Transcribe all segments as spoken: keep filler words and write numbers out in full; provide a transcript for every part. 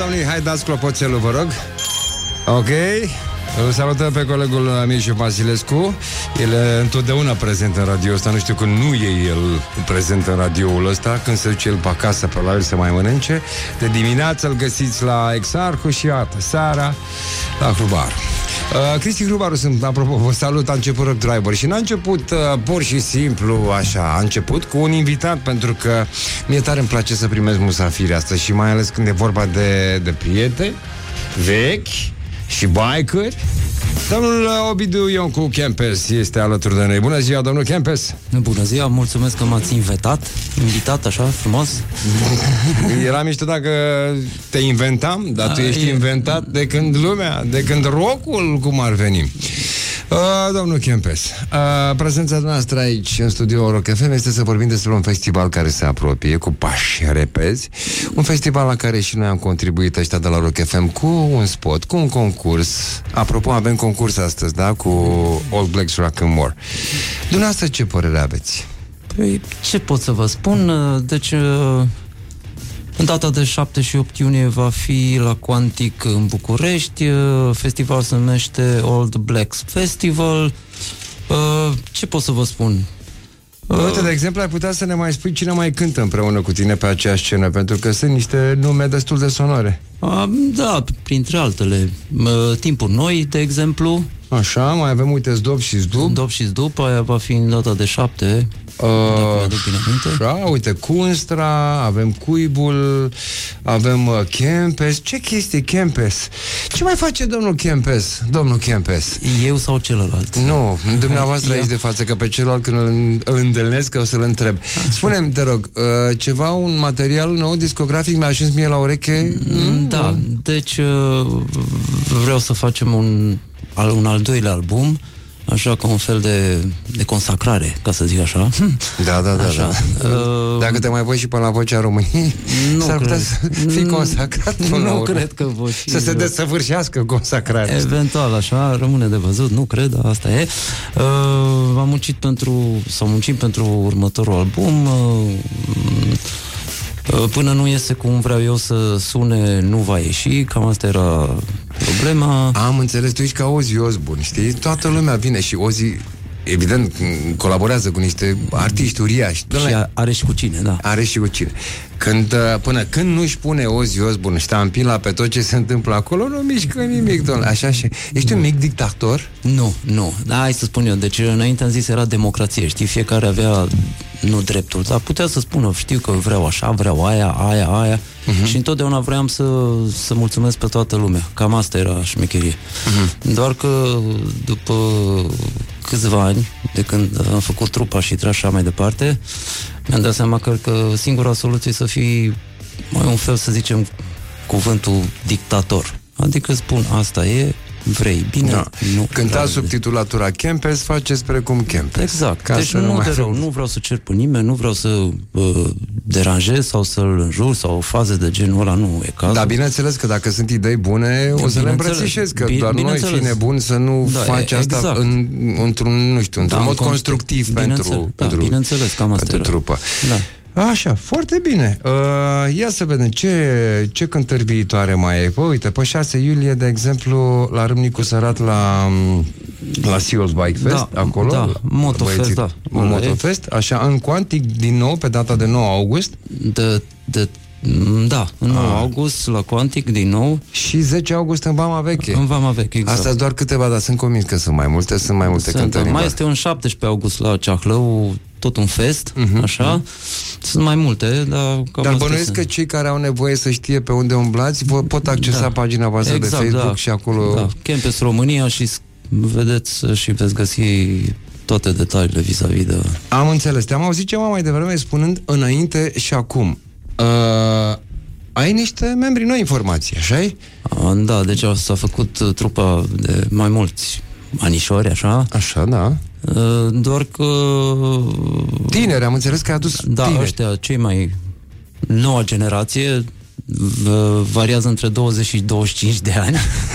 domnii, hai dați clopoțelul, vă rog. Ok. Îl salutăm pe colegul Mircea Vasilescu. El e întotdeauna prezent în radio ăsta. Nu știu când nu e el prezent în radioul ăsta, când se duce el pe acasă, probabil să mai mănânce. De dimineață îl găsiți la Exarhu și iată, seara la Hrubar. Uh, Cristi Hrubaru sunt, apropo, vă salut, a început Rock Driver. Și n-a început uh, pur și simplu așa, a început cu un invitat, pentru că mie tare îmi place să primesc musafiri astăzi. Și mai ales când e vorba de, de prieteni vechi și bikeri. Domnul Ovidiu Ioncu Kempes este alături de noi. Bună ziua, domnul Kempes. Bună ziua, mulțumesc că m-ați invitat. Invitat așa, frumos. Era mișto dacă te inventam, dar tu ești inventat de când lumea, de când rock-ul, cum ar veni. Uh, domnul Kempes, uh, prezența noastră aici în studio Rock F M este să vorbim despre un festival care se apropie cu pași repezi. Un festival la care și noi am contribuit, ăștia de la Rock F M, cu un spot, cu un concurs. Apropo, avem concurs astăzi, da? Cu All Blacks Rock and More. Dumneavoastră ce părere aveți? Păi, ce pot să vă spun? Deci, în data de șapte și opt iunie va fi la Quantic în București. Festivalul se numește Old Blacks Festival. Ce pot să vă spun? Uite, de exemplu, ai putea să ne mai spui cine mai cântă împreună cu tine pe aceeași scenă, pentru că sunt niște nume destul de sonore. A, da, printre altele. Timpuri Noi, de exemplu. Așa, mai avem, uite, Zdop și Zdup. Zdop și Zdup, aia va fi în data de șapte. Uh, așa, uite, Cunstra, avem Cuibul, avem uh, Kempes. Ce chestie, Kempes? Ce mai face domnul Kempes? Domnul Kempes? Eu sau celălalt? Nu, dumneavoastră aici de față, că pe celălalt când îl, îl întâlnesc, că o să-l întreb. Spune-mi, te rog, uh, ceva, un material nou discografic mi-a ajuns mie la ureche? Mm, da, mm. deci uh, vreau să facem un, un al doilea album, așa, ca un fel de, de consacrare, ca să zic așa. Da, da, da, așa. da. Uh, Dacă te mai voi și până la Vocea României, s-ar putea să fii consacrat până nu la urmă. cred că voi fi... Să se desăvârșească consacrarea. Eventual, așa, rămâne de văzut, nu cred, asta e. Uh, am muncit pentru, sau muncim pentru următorul album. Uh, Până nu iese cum vreau eu să sune, nu va ieși. Cam asta era problema. Am înțeles, tu ești ca Ozzy Osbourne, știi? Toată lumea vine și Ozzy, evident, colaborează cu niște artiști uriași. Și are și cu cine, da. Are și cu cine. Când, până când nu-și pune Ozzy Osbourne ștampila pe tot ce se întâmplă acolo, nu mișcă nimic, domnule. Așa și... Ești un mic dictator? Nu, nu. Da, hai să spun eu. Deci, înainte am zis, era democrație, știi? Fiecare avea, nu dreptul, dar putea să spună, știu că vreau așa, vreau aia, aia, aia. Uh-huh. Și întotdeauna vreau să, să mulțumesc pe toată lumea. Cam asta era șmecherie. Uh-huh. Doar că după câțiva ani, de când am făcut trupa și așa mai departe, mi-am dat seama că, că singura soluție e să fii mai un fel, să zicem, cuvântul dictator. Adică spun, asta e, vrei, bine, da. Nu. Cântați sub titulatura Kempes, faceți precum Kempes. Exact. Ca deci nu de rău, nu vreau să cer pe nimeni, nu vreau să uh, deranjez sau să-l înjur sau faze de genul ăla, nu e cazul. Dar bineînțeles că dacă sunt idei bune, o să le îmbrățișezi, că bine, doar noi fi nebuni să nu da, faci exact. Asta în, într-un, nu știu, într-un da, mod constructiv pentru, da, pentru, bineînțeles, cam asta pentru trupă. Da. Așa, foarte bine. Uh, ia să vedem ce, ce cântări viitoare mai e. Păi, uite, pe șase iulie, de exemplu, la Râmnicu Sărat, la, la Seals Bike Fest, da, acolo. Da, Motofest, da. Motofest, așa, în Quantic, din nou, pe data de nouă august. De, de, da, în nouă august, la Quantic, din nou. Și zece august în Vama Veche. În Vama Veche, exact. Asta doar câteva, dar sunt convins că sunt mai multe, sunt mai multe sunt, cântări. Mai este un șaptesprezece august la Ceahlău, tot un fest, uh-huh, așa. Uh-huh. Sunt mai multe, dar... Dar bănuiesc că cei care au nevoie să știe pe unde umblați pot accesa da. pagina voastră exact, de Facebook da. Și acolo... Da. Kempes România și vedeți și veți găsi toate detaliile vis-a-vis de... Am înțeles. Te-am auzit ceva mai devreme spunând înainte și acum. Uh, ai niște membri noi informații, așa-i? Da, deci s-a făcut trupa de mai mulți anișori, așa. Așa, da. Doar că... Tineri, am înțeles că ai adus da, tineri. Ăștia, cei mai noua generație, variază între douăzeci și douăzeci și cinci de ani.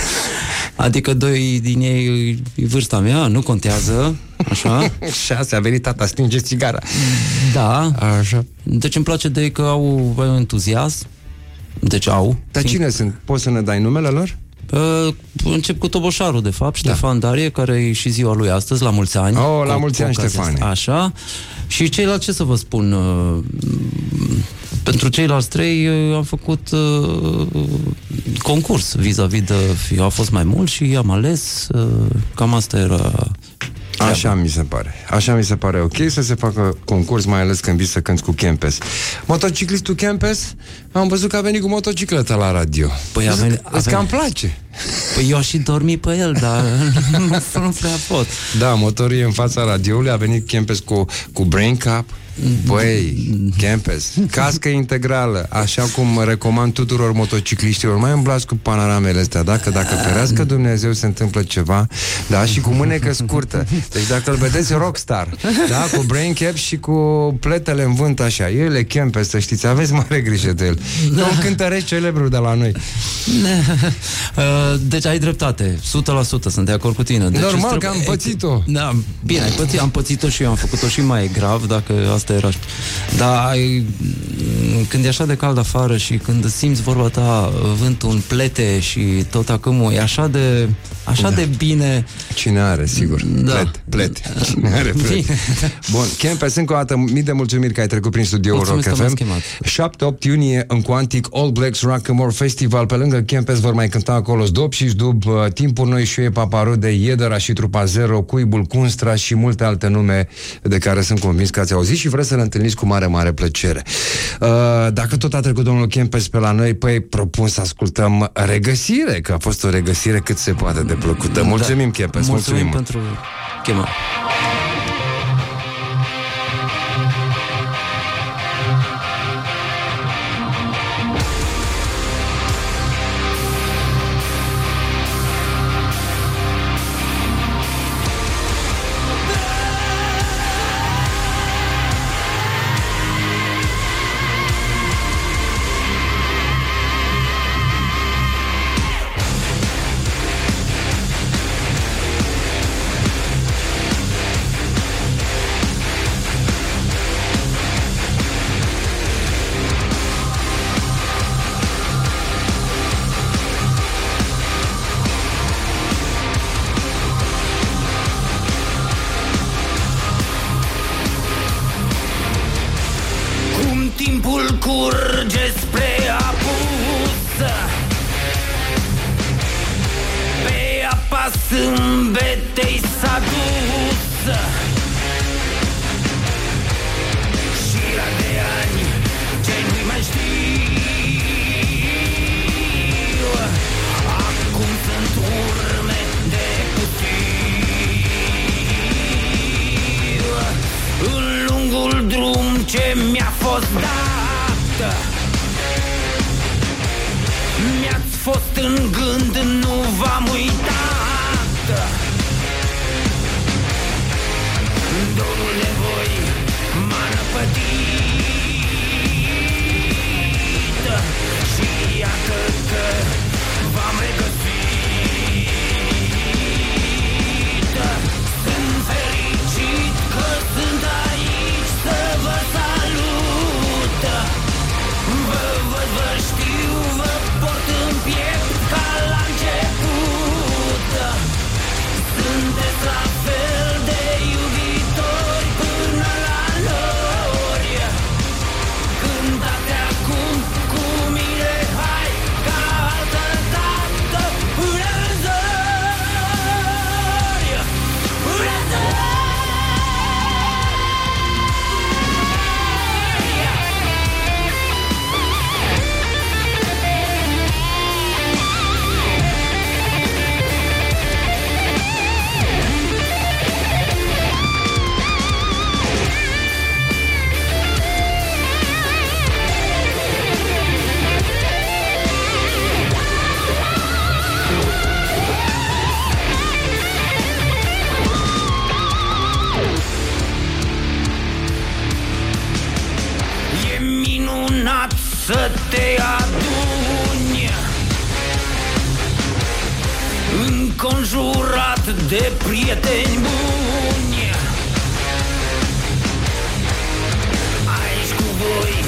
Adică doi din ei e vârsta mea, nu contează. Așa. Șase, a venit tata, stinge țigara. Da. Așa. Deci îmi place de ei că au entuziasm. Deci au. Dar fiind... cine sunt? Poți să ne dai numele lor? Uh, încep cu Toboșarul, de fapt, Ștefan da. Darie, care e și ziua lui astăzi, la mulți ani. Oh, la mulți ani, Ștefan. Așa. Și ceilalți, ce să vă spun, uh, pentru ceilalți trei uh, am făcut uh, concurs vis-a-vis de... Eu a fost mai mult și am ales, uh, cam asta era... Așa mi se pare. Așa mi se pare ok să se facă concurs, mai ales când vii să cânti cu Kempes. Motociclistul Kempes, am văzut că a venit cu motocicleta la radio. Păi a venit, Îți cam place. Păi eu aș și dormi pe el, dar nu, nu prea pot. Da, motorul e în fața radioului, a venit Kempes cu, cu brain cap. Băi, Kempes, cască integrală, așa cum recomand tuturor motocicliștilor, mai îmblați cu panoramele astea, dacă, dacă ferească Dumnezeu se întâmplă ceva, da, și cu mânecă scurtă. Deci dacă îl vedeți rockstar, da, cu brain cap și cu pletele în vânt așa, el e Kempes, să știți, aveți mare grijă de el. Da. E un cântăreț celebru de la noi. Deci ai dreptate, o sută la sută sunt de acord cu tine. Deci normal că am pățit-o. Da, bine, ai pățit, am pățit-o și eu, am făcut-o și mai grav, dacă asta era. Dar când e așa de cald afară și când simți vorba ta, vântul în plete și tot acum e așa de așa da. de bine. Cine are, sigur. Da. Plete, plete. Cine are plete. Bun, Kempes, încă o dată mii de mulțumiri că ai trecut prin studioul Rock F M. șapte opt iunie în Quantic All Blacks Rock and More Festival. Pe lângă Kempes vor mai cânta acolo Zdop și Zdub, Timpul Noi, Șoie, Paparude, Iedera și Trupa Zero, Cuibul, Cunstra și multe alte nume de care sunt convins că ați auzit și vreți să le întâlniți cu mare, mare plăcere. Uh, dacă tot a trecut domnul Kempes pe la noi, păi propun să ascultăm Regăsire, că a fost o regăsire cât se poate de plăcută. Mulțumim, da. Kempes, mulțumim, mulțumim pentru chemare. Timpul curge spre apus, pe apa sâmbetei s-a dus, șira de ani ce nu-i mai știu, acum sunt urme de pustiu, în lungul drum ce mi-a fost dat. Mi-ați fost în gând, nu v-am uitat. Dorul de voi m-a năpădit și iată că v-am regăsit. Sunt fericit că sunt aici să vă salut. Vă văd, vă știu, vă port în piept ca la început. Sunteți la fel de iubitori până la nori. Cântați acum cu mine, hai, ca altă dată, până în zori, până în zori. E minunat să te aduni înconjurat de prieteni buni. Aici cu voi